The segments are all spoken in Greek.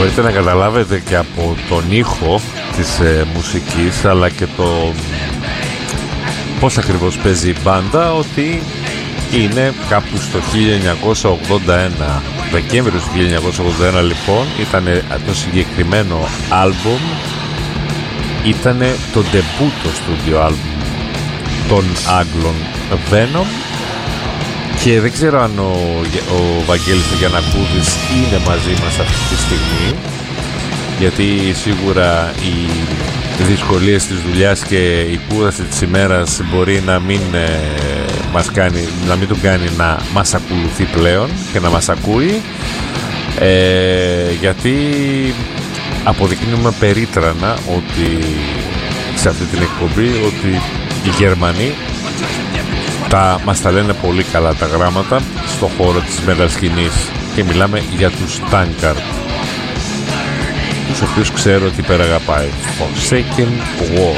μπορείτε να καταλάβετε και από τον ήχο της μουσικής, αλλά και το πώς ακριβώς παίζει η μπάντα, ότι είναι κάπου στο 1981, Δεκέμβριο του 1981 λοιπόν, ήταν το συγκεκριμένο άλμπουμ, ήταν το ντεμπούτο στούντιο άλμπουμ των Άγγλων Venom, και δεν ξέρω αν ο Βαγγέλης ο Γιαννακούδης είναι μαζί μας αυτή τη στιγμή, γιατί σίγουρα οι δυσκολίες της δουλειάς και η κούραση της ημέρας μπορεί να μην τον κάνει να μας ακολουθεί πλέον και να μας ακούει, γιατί αποδεικνύουμε περίτρανα ότι σε αυτή την εκπομπή ότι οι Γερμανοί μας τα λένε πολύ καλά τα γράμματα στο χώρο της metal σκηνής, και μιλάμε για τους Tankard, τους οποίους ξέρω ότι υπεραγαπάει. Forsaken War.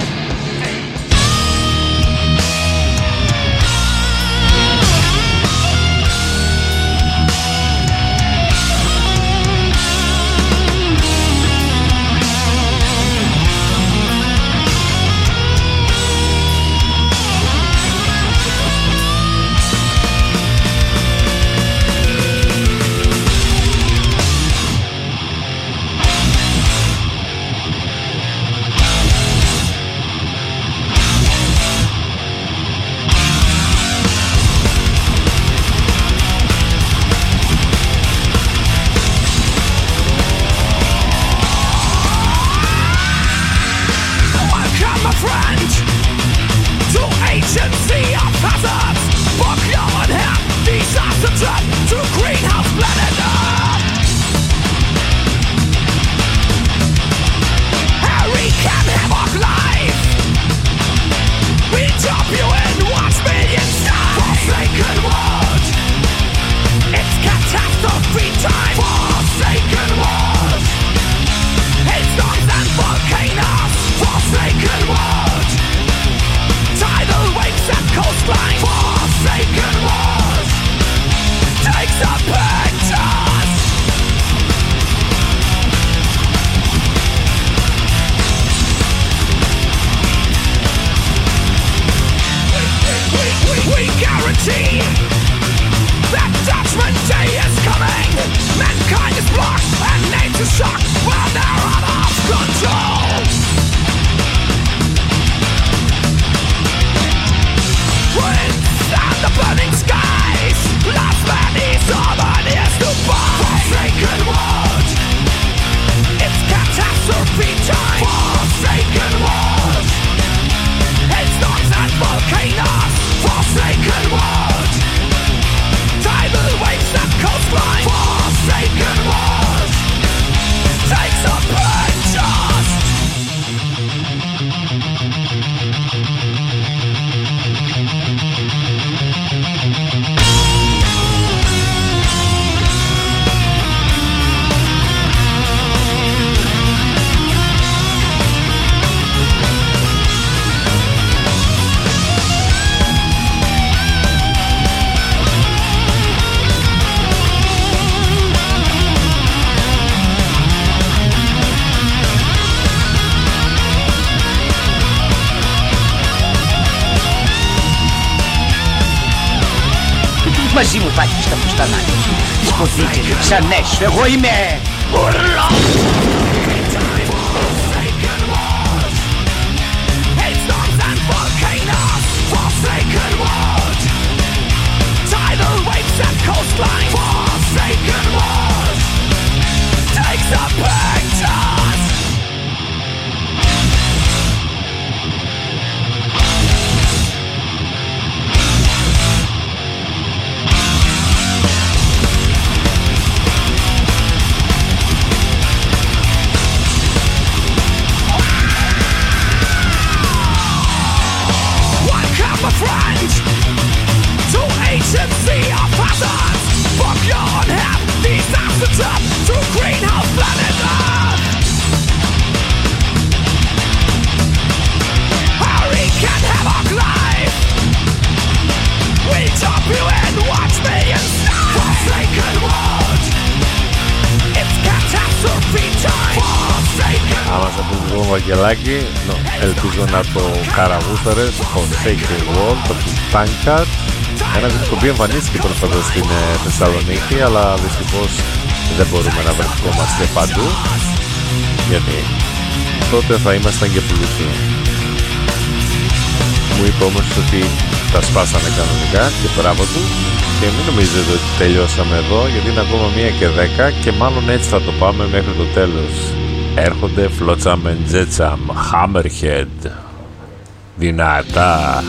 Μαζί μου θα έχεις τα φουστανάκια σου, τις ποδίτες, τις ξανές σου, εγώ είμαι ουρλός. τον Βαγγελάκη, ελπίζω να το καραγούσταρες, Forsake the World, το Tankard, ένα δίσκο το οποίο εμφανίστηκε πρόσφατα στην Θεσσαλονίκη, αλλά δυστυχώς δεν μπορούμε να βρισκόμαστε παντού, γιατί τότε θα ήμασταν και πλούσιοι. Μου είπε όμως ότι τα σπάσανε κανονικά και μπράβο του, και μην νομίζετε ότι τελειώσαμε εδώ, γιατί είναι ακόμα 1:10 και μάλλον έτσι θα το πάμε μέχρι το τέλος. Έρχονται Flotsam and Jetsam, Hammerhead, δυνατά.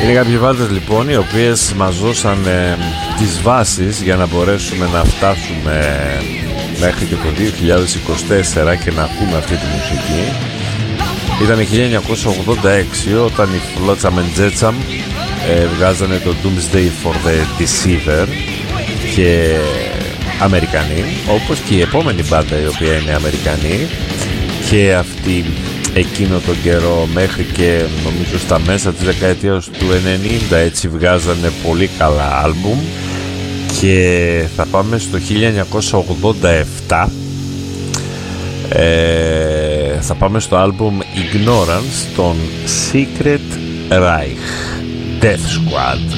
Είναι κάποιες μπάντες λοιπόν οι οποίες μας δώσαν τις βάσεις για να μπορέσουμε να φτάσουμε μέχρι και το 2024 και να ακούμε αυτή τη μουσική. Ήταν 1986 όταν οι Flotsam and Jetsam βγάζανε το Doomsday for the Deceiver και Αμερικανοί, όπως και η επόμενη μπάντα η οποία είναι Αμερικανοί, και αυτή εκείνο τον καιρό μέχρι και νομίζω στα μέσα της δεκαετίας του 90 έτσι βγάζανε πολύ καλά άλμπουμ. Και θα πάμε στο 1987, θα πάμε στο άλμπουμ Ignorance των Secret Reich, Death Squad.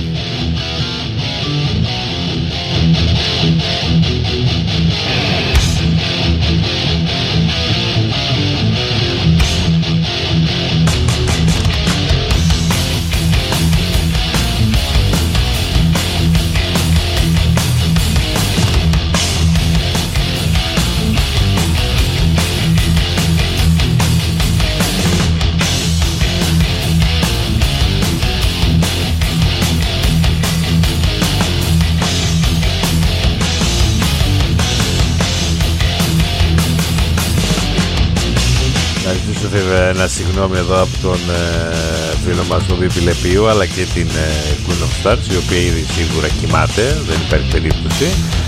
Ένα συγγνώμη εδώ από τον φίλο μας τον Βίπη Λεπίου, αλλά και την Queen of Stars, η οποία ήδη σίγουρα κοιμάται, δεν υπάρχει περίπτωση,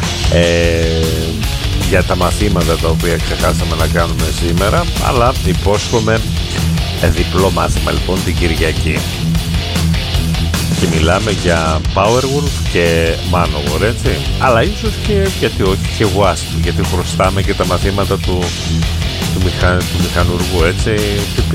για τα μαθήματα τα οποία ξεχάσαμε να κάνουμε σήμερα, αλλά υπόσχομαι διπλό μάθημα λοιπόν την Κυριακή. Και μιλάμε για Powerwolf και Manowar, έτσι, αλλά ίσως και γιατί όχι και Wasp, γιατί χρωστάμε και τα μαθήματα του μηχανουργού, έτσι, τι πει.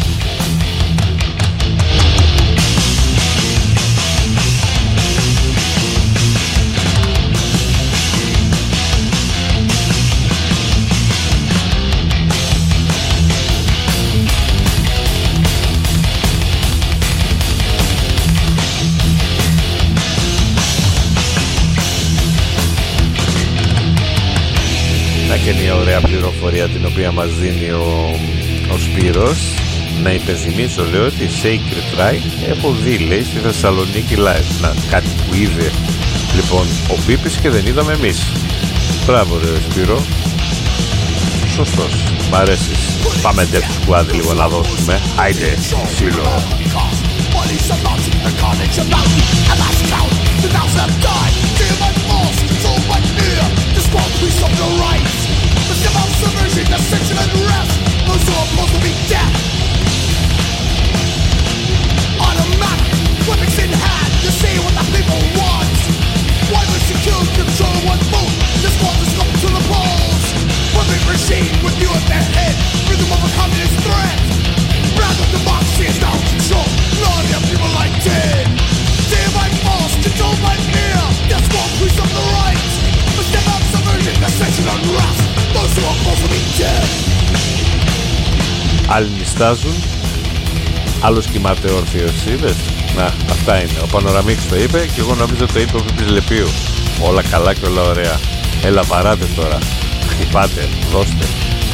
Και μια ωραία πληροφορία την οποία μας δίνει ο Σπύρος. Να υπενθυμίσω, λέω, ότι Sacred Reich έχω δει, λέει, στη Θεσσαλονίκη live. Να, κάτι που είδε λοιπόν ο Πίπης και δεν είδαμε εμείς. Μπράβο ρε Σπύρο, σωστός, μ' αρέσεις. Πάμε Death Squad λίγο να δώσουμε. Άιντε, σύλλο. Subversion, ascension, and rest. Those who oppose will be death. Automatic, weapons in hand. You say what the people want. Wireless secure, control one vote. This world is going to the polls. Perfect regime with you at their head. Rhythm of a communist threat. Brand of democracy is now in control. None of people like dead. Day by force, controlled by fear. Death squad, police of the right. A step out subversion, ascension, and rest. Άλλοι νιστάζουν, άλλος κοιμάται όρθιος, είδες. Να, αυτά είναι. Ο Πανοραμίξ το είπε και εγώ νομίζω το είπε ο Πίπης Λεπίου. Όλα καλά και όλα ωραία. Έλα βαράτε τώρα, χτυπάτε, δώστε.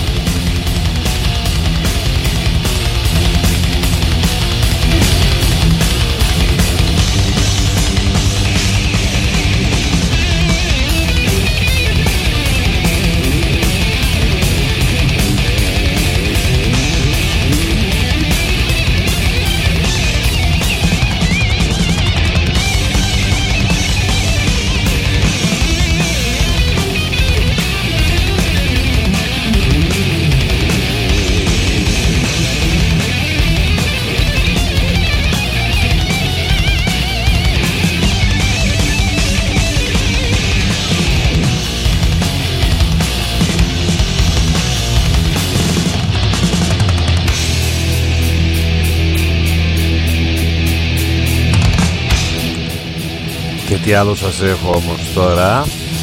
Τι άλλο σας έχω όμως τώρα.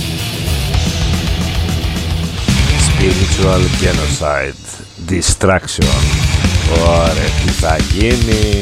Spiritual Genocide, Distraction. Ωραία, τι θα γίνει.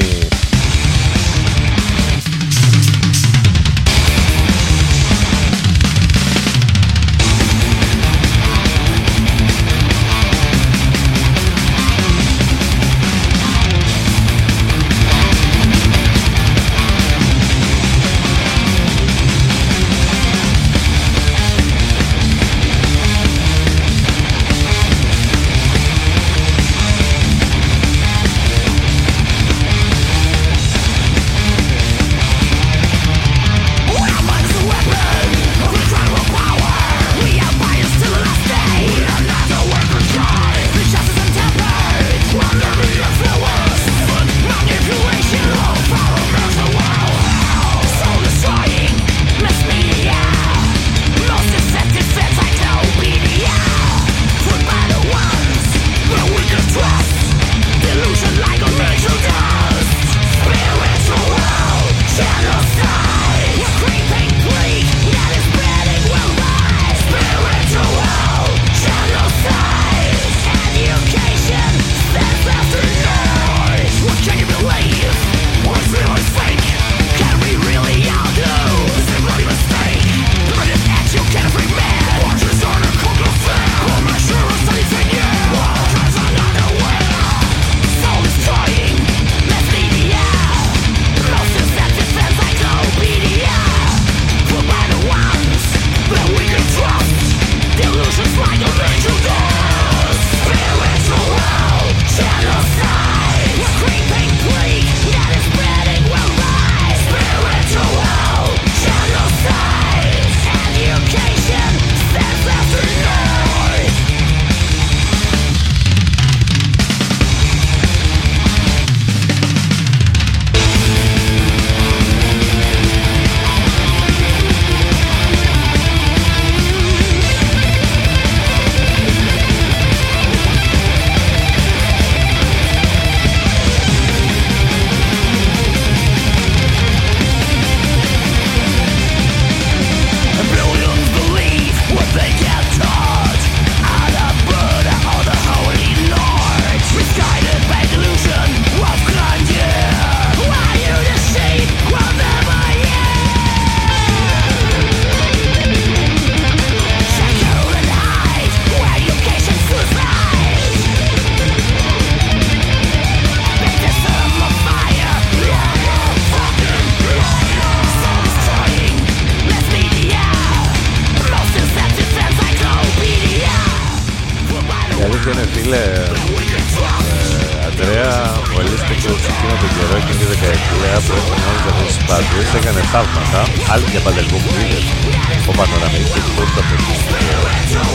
αλήθεια είναι, φίλε, Αντρέα, ο Ελίστικος εκείνο τον καιρό, εκείνη τη δεκαετία που έκανε όλες αυτές τις πάντες, έκανε θαύματα. Άλλη μια παντελικό που είδες, ο Πανοραμής, και πώς τα πετύχει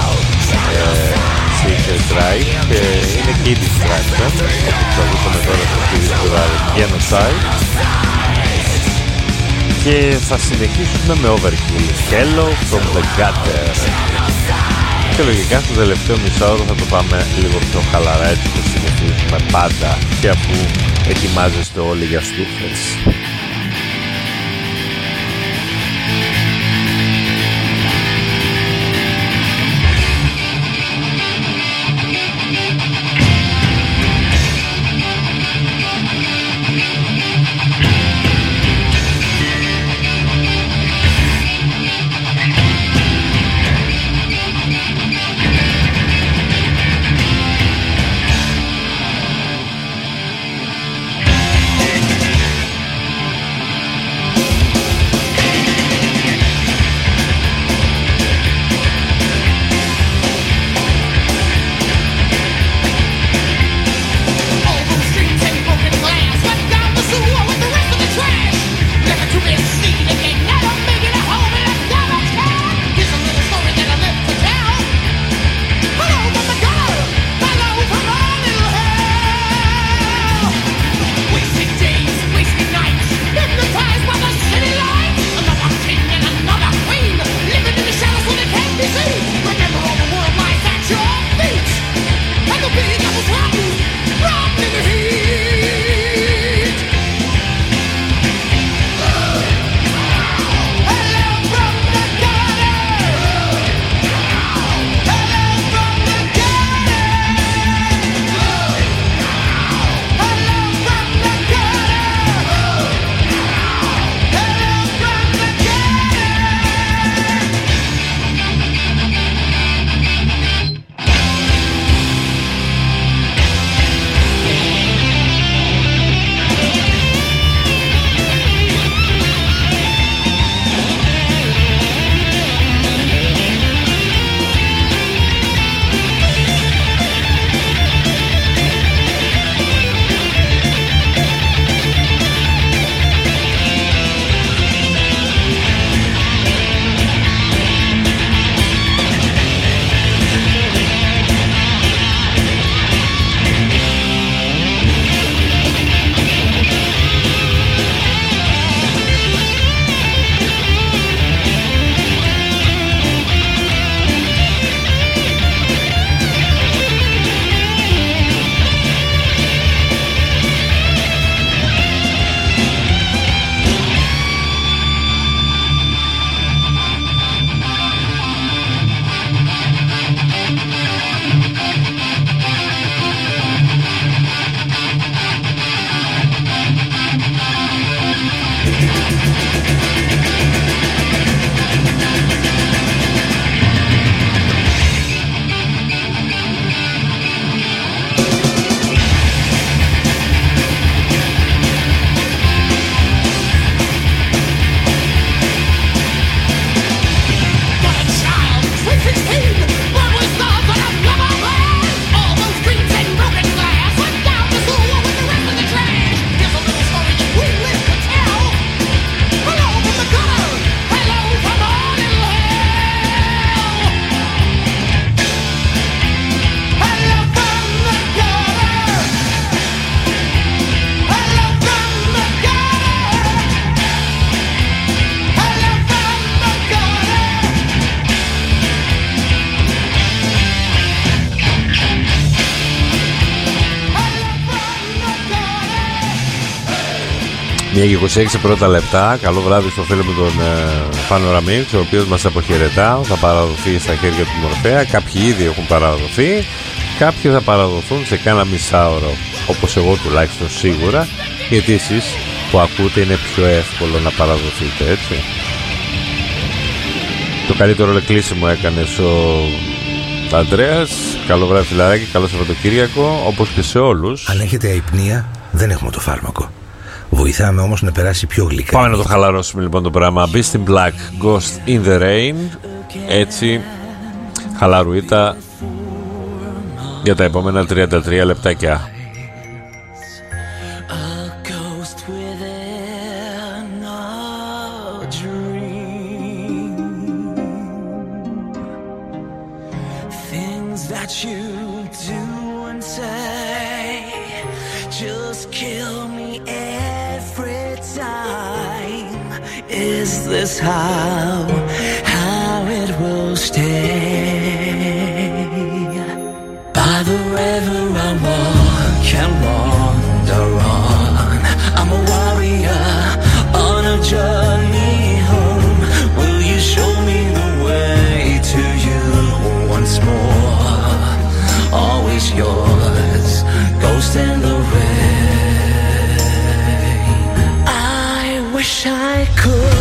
Secret Strike, και είναι Key Distraction, όπως θα ακούσαμε τώρα στο Spiritual Genocide. Και θα συνεχίσουμε με Overkill, Hello from the Gutter. Και λογικά στο τελευταίο μισάωρο θα το πάμε λίγο πιο χαλαρά, έτσι που συνεχίζουμε πάντα, και αφού ετοιμάζεστε όλοι για στούφες. Μια και 26 πρώτα λεπτά. Καλό βράδυ στο φίλο μου τον Πανοραμίξ, ο οποίος μας αποχαιρετά. Θα παραδοθεί στα χέρια του Μορφέα. Κάποιοι ήδη έχουν παραδοθεί, κάποιοι θα παραδοθούν σε κάνα μισάωρο, όπως εγώ τουλάχιστον σίγουρα, γιατί εσείς που ακούτε είναι πιο εύκολο να παραδοθείτε, έτσι. Το καλύτερο κλείσιμο έκανες ο Αντρέας. Καλό βράδυ φιλαράκι, καλό Σαββατοκύριακο, όπως και σε όλους. Αν έχετε αϊπνία, δεν έχουμε το φάρμακο. Βοηθάμε όμως να περάσει πιο γλυκά. Πάμε να το χαλαρώσουμε λοιπόν το πράγμα. Beast in Black, Ghost in the Rain. Έτσι, χαλαρουίτα, για τα επόμενα 33 λεπτάκια. Is this how it will stay? By the river I walk and wander on. I'm a warrior on a journey home. Will you show me the way to you once more? Always yours, ghost in the rain. I wish I could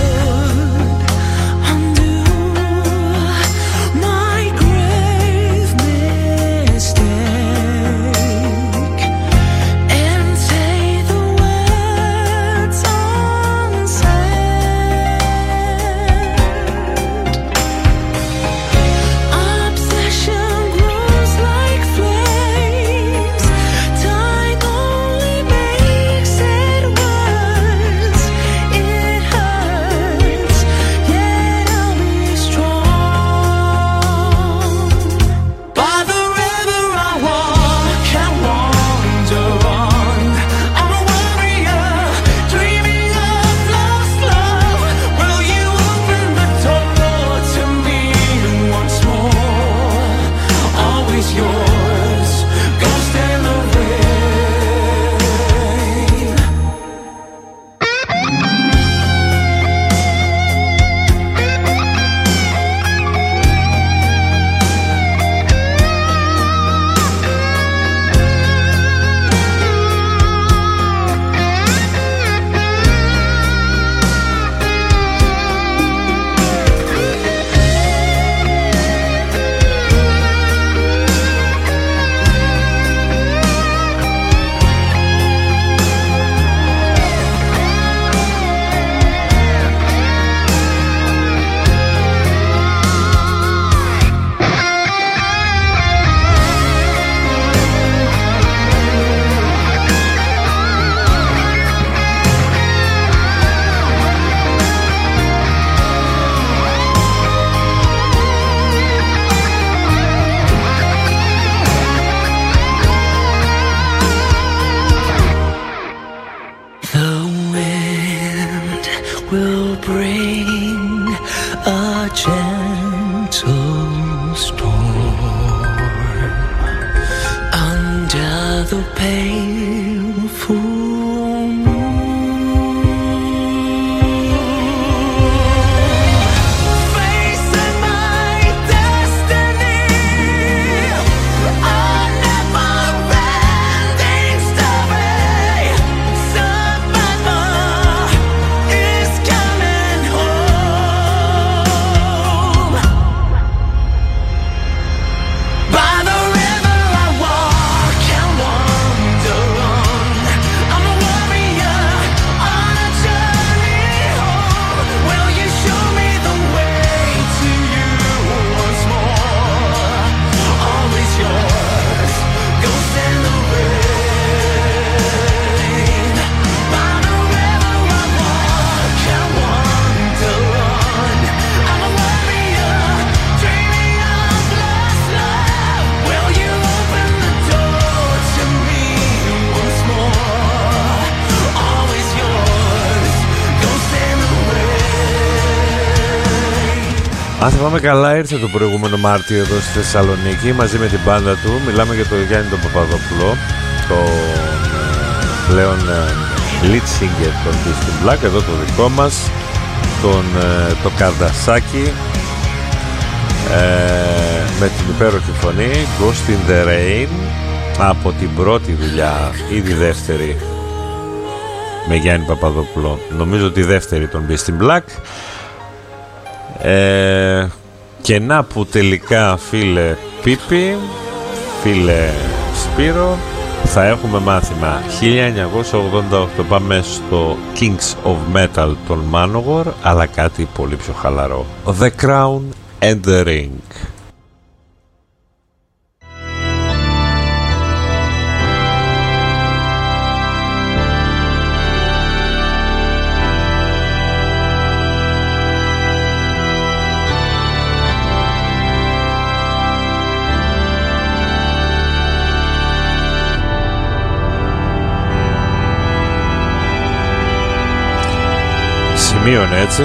Αν θυμάμαι καλά, ήρθε το προηγούμενο Μάρτιο εδώ στη Θεσσαλονίκη μαζί με την μπάντα του. Μιλάμε για τον Γιάννη τον Παπαδόπουλο, τον πλέον lead singer των Beast in Black, εδώ το δικό μας, το Καρδασάκι, με την υπέροχη φωνή Ghost in the Rain, από την πρώτη δουλειά ή τη δεύτερη με Γιάννη Παπαδόπουλο, νομίζω τη δεύτερη των Beast in Black. Και να που τελικά, φίλε Πίπη, φίλε Σπύρο, θα έχουμε μάθημα 1988. Πάμε στο Kings of Metal των Manowar, αλλά κάτι πολύ πιο χαλαρό, The Crown and the Ring. σημείωνε, έτσι.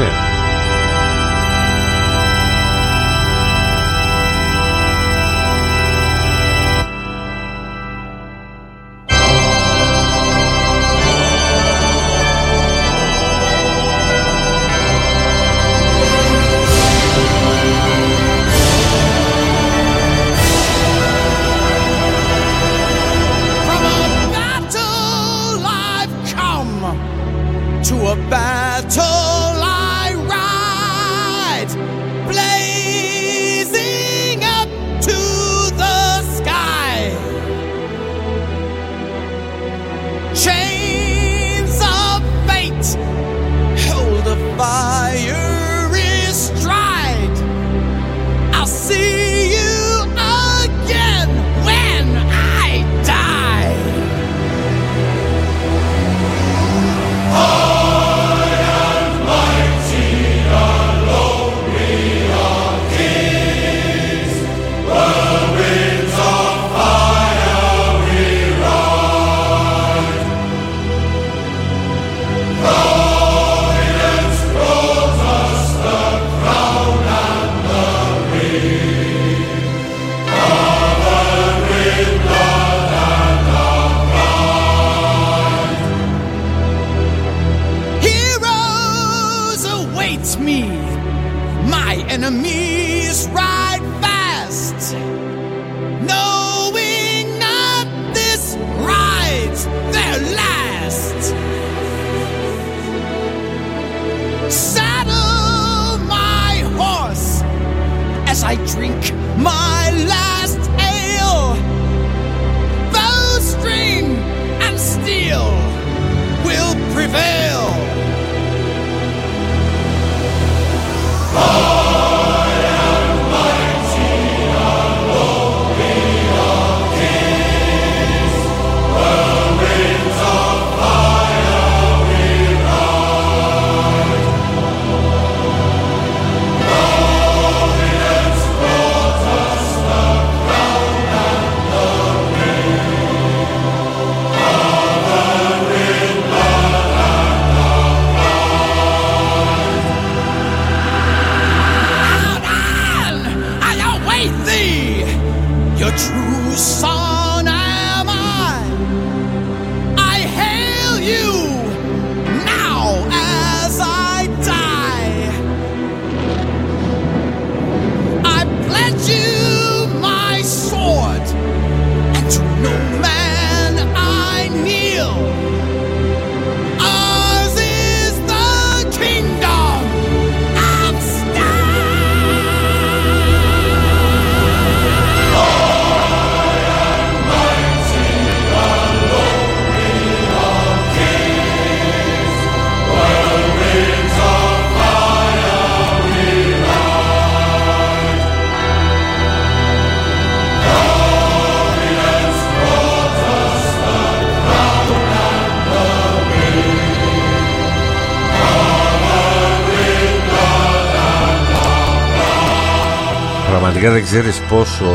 Πραγματικά δεν ξέρεις πόσο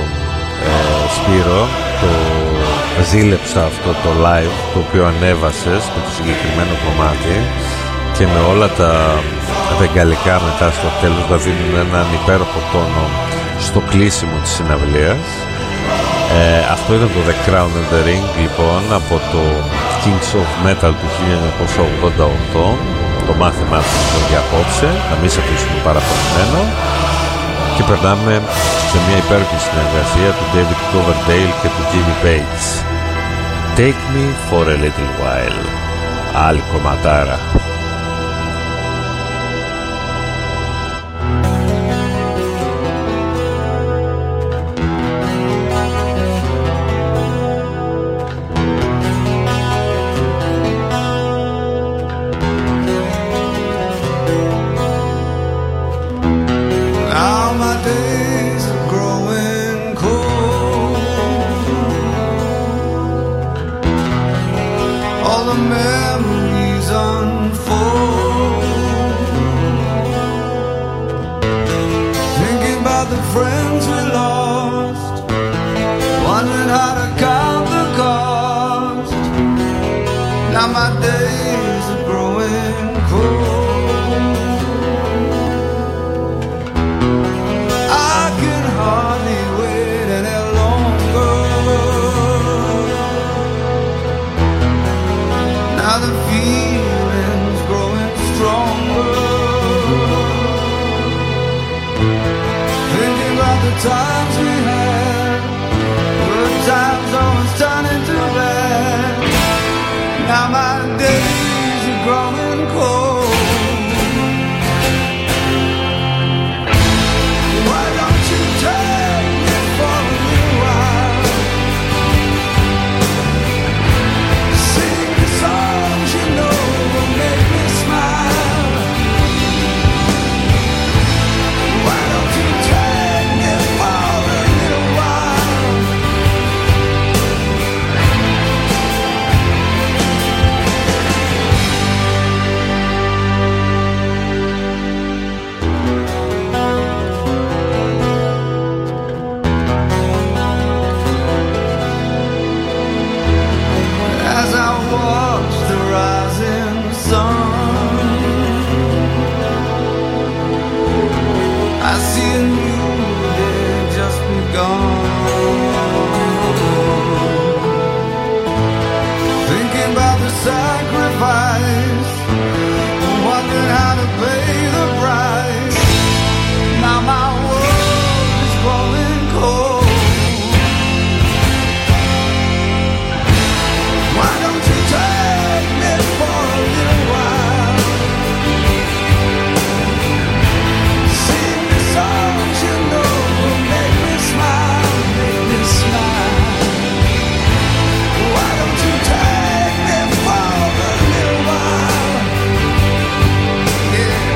Σπύρο το ζήλεψα αυτό το live το οποίο ανέβασες με το συγκεκριμένο κομμάτι και με όλα τα βεγγαλικά μετά στο τέλος θα δίνουν έναν υπέροχο τόνο στο κλείσιμο της συναυλίας. Αυτό ήταν το The Crown and the Ring λοιπόν από το Kings of Metal του 1988, το μάθημά του για απόψε, να μην σε αφήσουμε παραπονημένο. Και περνάμε σε μια υπέροχη συνεργασία του David Coverdale και του Jimmy Page. Take me for a little while. Άλλη κομματάρα. Now my days are growing cold. the times we had. Good times always turn into bad. Now my days are growing cold. Why don't you take me for a little while? Sing the songs you know will make me smile. Why don't you take me for a little while? As I watch the rising sun, I see a new day just begun. Thinking about the sacrifice, wondering how to pay the price. Now my world is growing cold. Why don't you take me for a little while? Sing the songs you know will make me smile, make me smile. Why don't you take me for a little while? Yeah.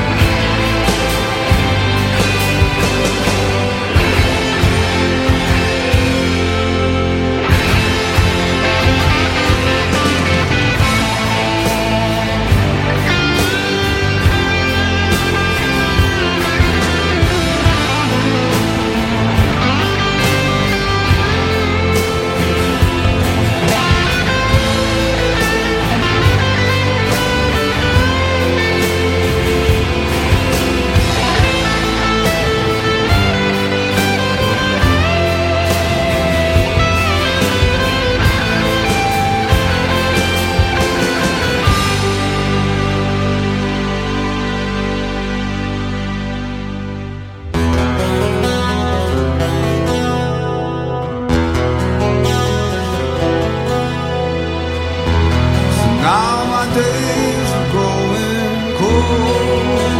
So now my days are growing cold.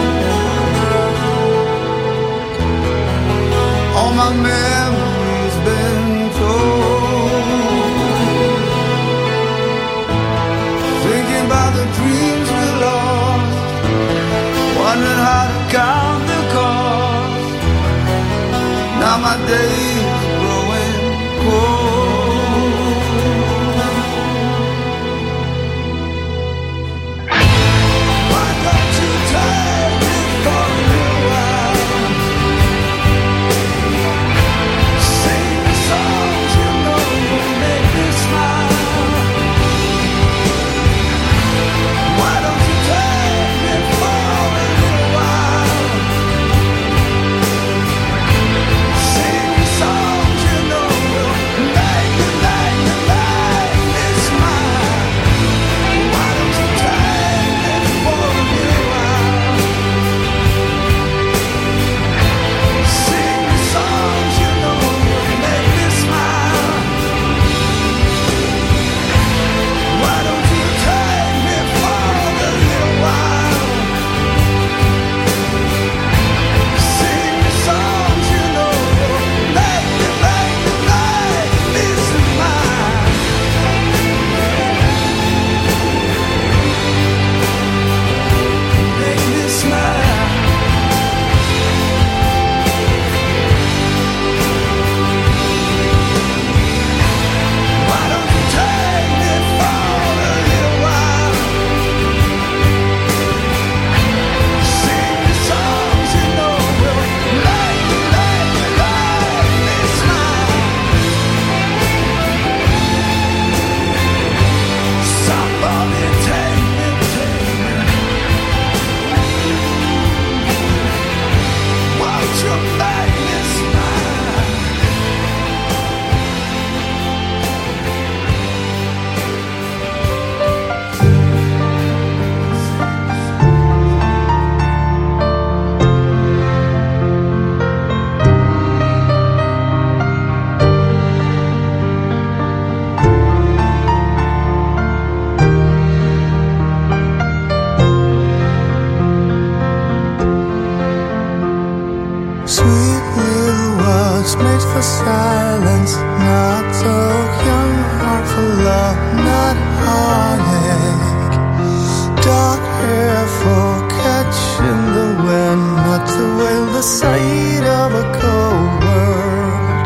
All my memories been told. Thinking about the dreams we lost, wondering how to count the cost. Now my days are growing cold. Why don't you take me for a little while? Sing the songs you know will make me smile. Why don't you take me for a little while? Sing the songs was made for silence, not so young, heart for love, not heartache. Dark hair for catching the wind, not to wail the sight of a cold world.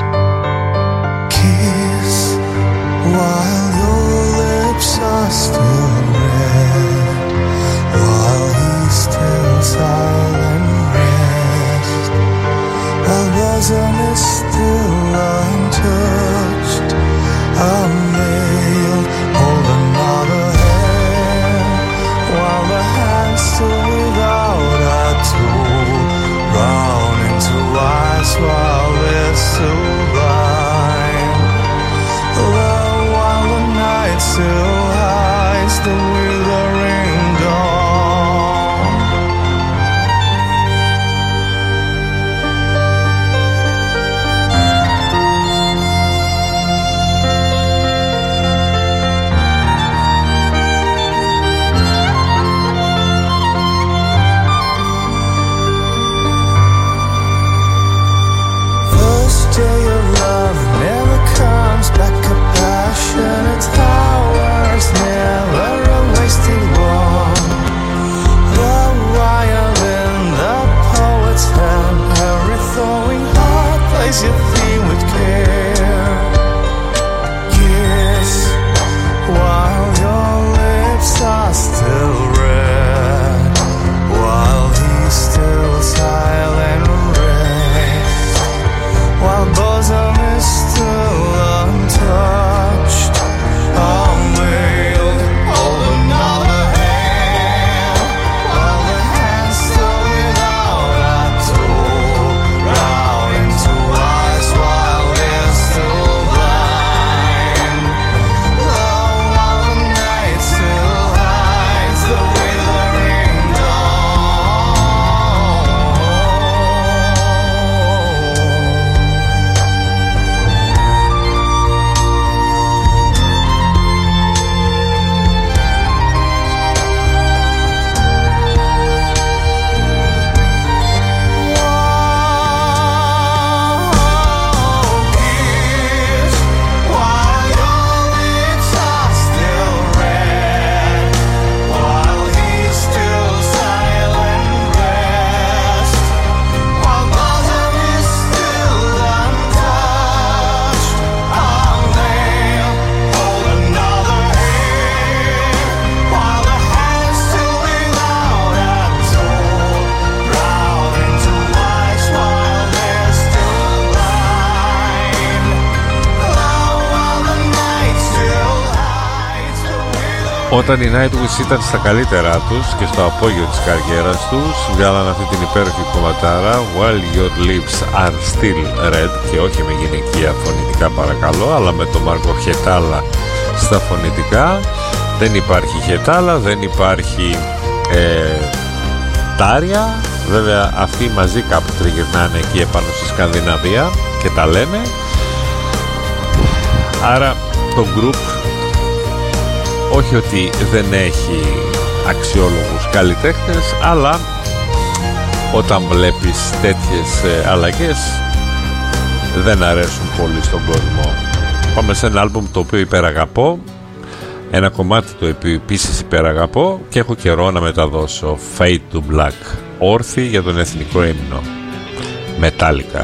Kiss while your lips are still red, while he's still silent. Rest while bosom is still untouched. A male hold another hand, while the hand's still without a tool. Round into eyes while they're still blind. While the night still hides the withering dawn. Day of love never comes back. A passionate hours, never a wasted one. The violin, the poet's hand, every thawing heart plays your theme with care. Kiss while your lips are still red, while he's still silent. While bosom is still untouched, I'll mail hold another hand, while the hand's still without a tool. Round into eyes while they're still blind. While the night still hides the withering Όταν οι Nightwish ήταν στα καλύτερά τους και στο απόγειο της καριέρας τους, βγάλαν αυτή την υπέροχη κομματάρα While Your Lips Are Still Red, και όχι με γυναικεία φωνητικά παρακαλώ, αλλά με τον Μάρκο Χετάλα στα φωνητικά. Δεν υπάρχει Χετάλα, δεν υπάρχει Τάρια. Βέβαια αυτοί μαζί κάπου τριγυρνάνε εκεί επάνω στη Σκανδιναβία και τα λένε. Άρα το group όχι ότι δεν έχει αξιόλογους καλλιτέχνες, αλλά όταν βλέπεις τέτοιες αλλαγές δεν αρέσουν πολύ στον κόσμο. Πάμε σε ένα άλμπουμ το οποίο υπεραγαπώ, ένα κομμάτι το οποίο επίσης υπεραγαπώ και έχω καιρό να μεταδώσω. Fade to Black, όρθιοι για τον εθνικό ύμνο, Metallica.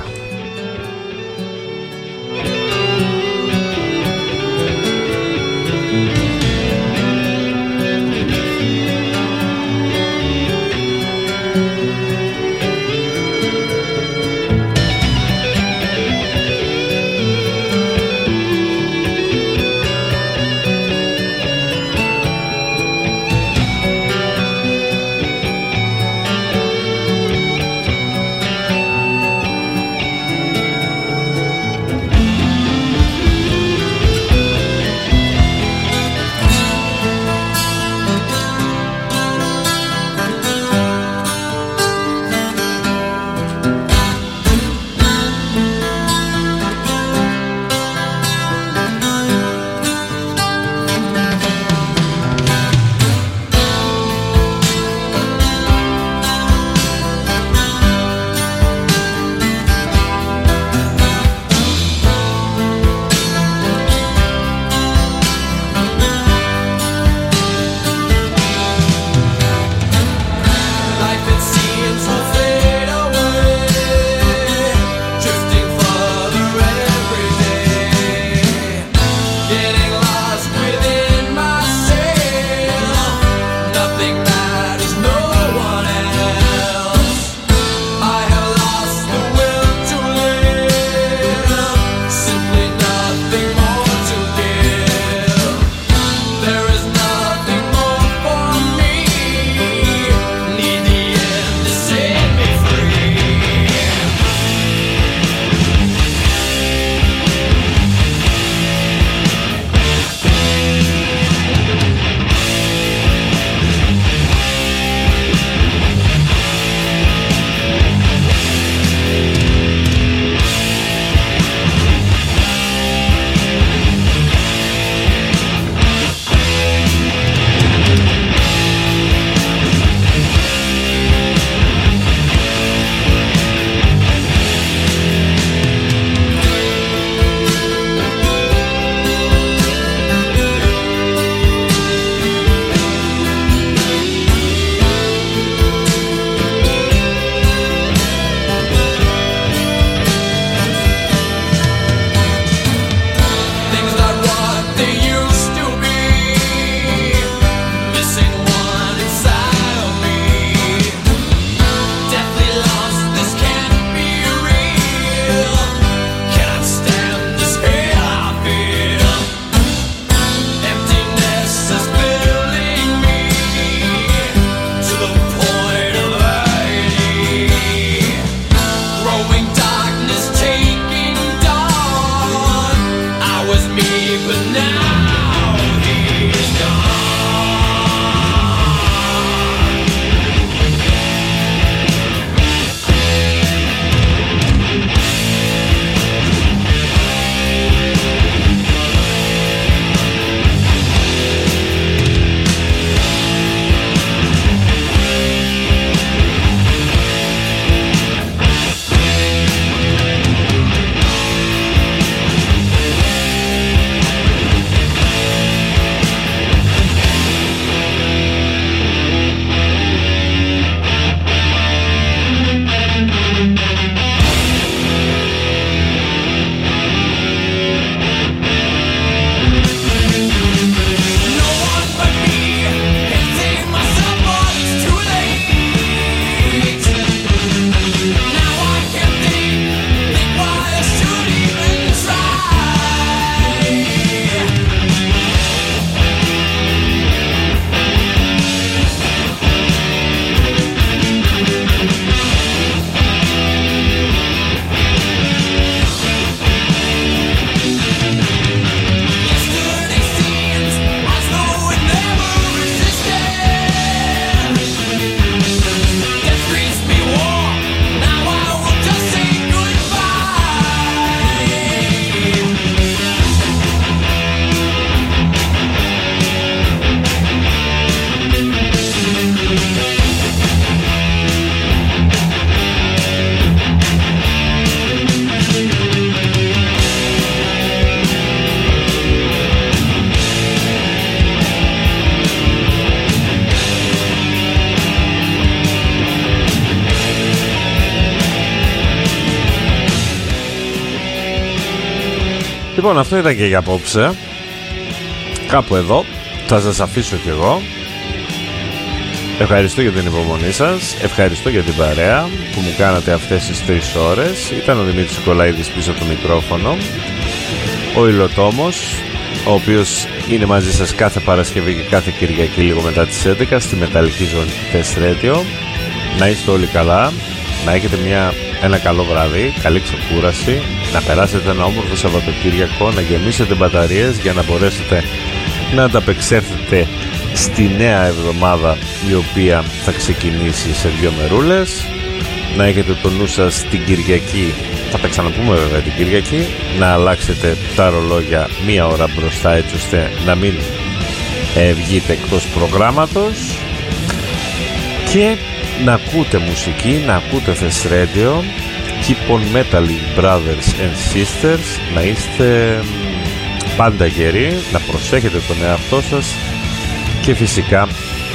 Λοιπόν, αυτό ήταν και για απόψε. Κάπου εδώ θα σας αφήσω κι εγώ. Ευχαριστώ για την υπομονή σας. Ευχαριστώ για την παρέα που μου κάνατε αυτές τις 3 ώρες. Ήταν ο Δημήτρης Νικολαίδης πίσω από το μικρόφωνο. Ο Υλοτόμος, ο οποίος είναι μαζί σας κάθε Παρασκευή και κάθε Κυριακή λίγο μετά τις 11 στη Μεταλλική Ζώνη Test Radio. Να είστε όλοι καλά, να έχετε ένα καλό βράδυ, καλή ξεκούραση, να περάσετε ένα όμορφο Σαββατοκύριακο, να γεμίσετε μπαταρίες για να μπορέσετε να ανταπεξέλθετε στη νέα εβδομάδα, η οποία θα ξεκινήσει σε 2 μερούλες. Να έχετε το νου σας την Κυριακή, θα τα ξαναπούμε βέβαια την Κυριακή, να αλλάξετε τα ρολόγια 1 ώρα μπροστά, έτσι ώστε να μην βγείτε εκτός προγράμματος, και να ακούτε μουσική, να ακούτε Test Radio. Keep on metaling brothers and sisters. Να είστε πάντα γεροί, να προσέχετε τον εαυτό σας και φυσικά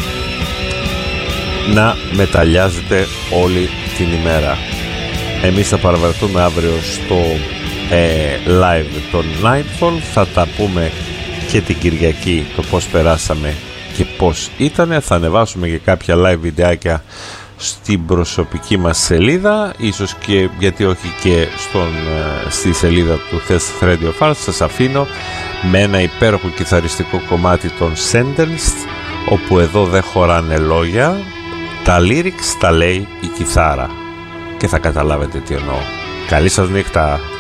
να μεταλλιάζετε όλη την ημέρα. Εμείς θα παραβρεθούμε αύριο στο live των Nightfall. Θα τα πούμε και την Κυριακή το πώς περάσαμε και πώς ήτανε. Θα ανεβάσουμε και κάποια live βιντεάκια στην προσωπική μας σελίδα, ίσως και γιατί όχι και στη σελίδα του Test Radio Fars. Σας αφήνω με ένα υπέροχο κιθαριστικό κομμάτι των Sentenced, όπου εδώ δεν χωράνε λόγια, τα lyrics τα λέει η κιθάρα και θα καταλάβετε τι εννοώ. Καλή σας νύχτα.